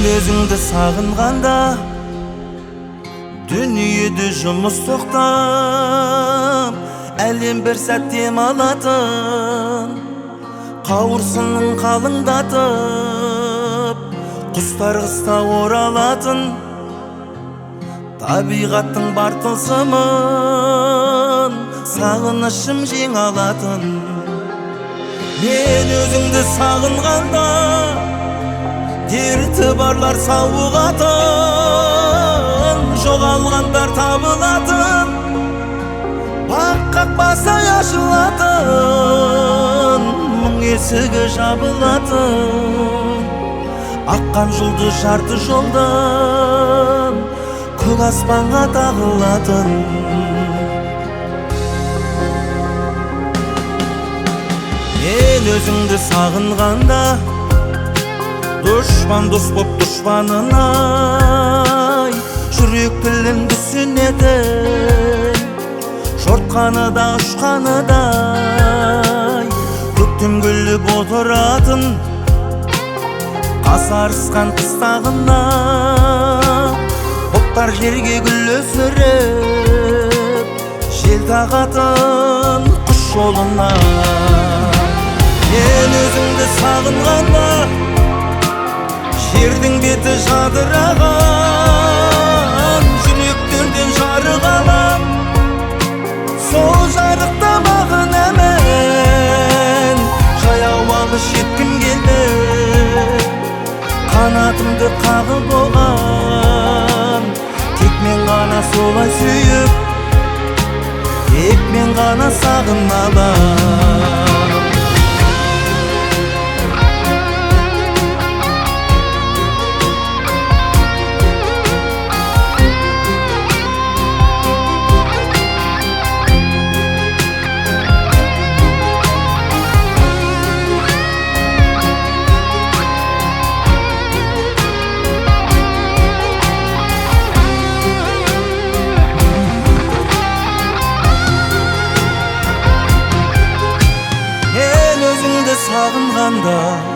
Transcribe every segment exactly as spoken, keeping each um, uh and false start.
Мен өзіңді сағынғанда дүниеде жұмыс тоқтап, әлем бір сәтте алатын, қауырсынын қалыңдатып, құстар қыста оралатын, табиғаттың бар тылсымын сағынышым жең алатын. Мен өзіңді сағынғанда дерті барлар сауығатын, жоғалғандар табылатын, бақ қақпасы ашылатын, мың есігі жабылатын, аққан жұлдыз жарты жолдан көк аспанға тағылатын. Мен өзіңді сағынғанда дұшпан дос боп дұшпанынай, жүрек тілімді түсінетін, жортқаны да ұшқаны дай, көктем күліп отыратын, қасарысқан қыстағына бұлттар жерге гүл өсіріп, жел тағатын құш жолына. Мен өзіңді сағынғанда жердің беті жадыраған, жүректерден жарық алам, сол жарықта маған әмін, жаяу алыс жеткім келді, қанатымды қағып оған, тек мен ғана солай сүйіп, тек мен ғана сағынамын. Сағынғанда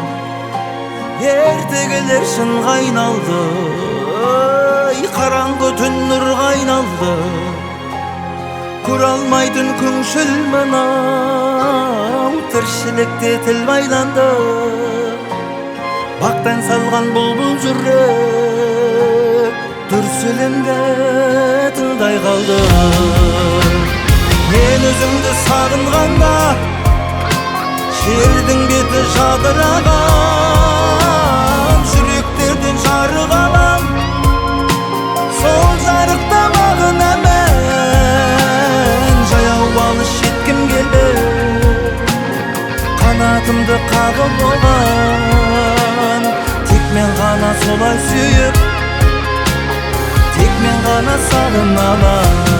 ертегілер шынға айналды, қараңғы түн нұрға айналды, көре алмайтын күңшіл мынау тіршілікте тіл байланды, бақтан салған бұлбұл жүрек дүрсілімді тыңдай қалды. Мен өзіңді сағынғанда жердің беті жадыраған, жүректерден жарық алам, сол жарықта маған әмін, жаяу алыс жеткім келді, қанатымды қағып оған, тек мен ғана солай сүйіп, тек мен ғана сағынамын.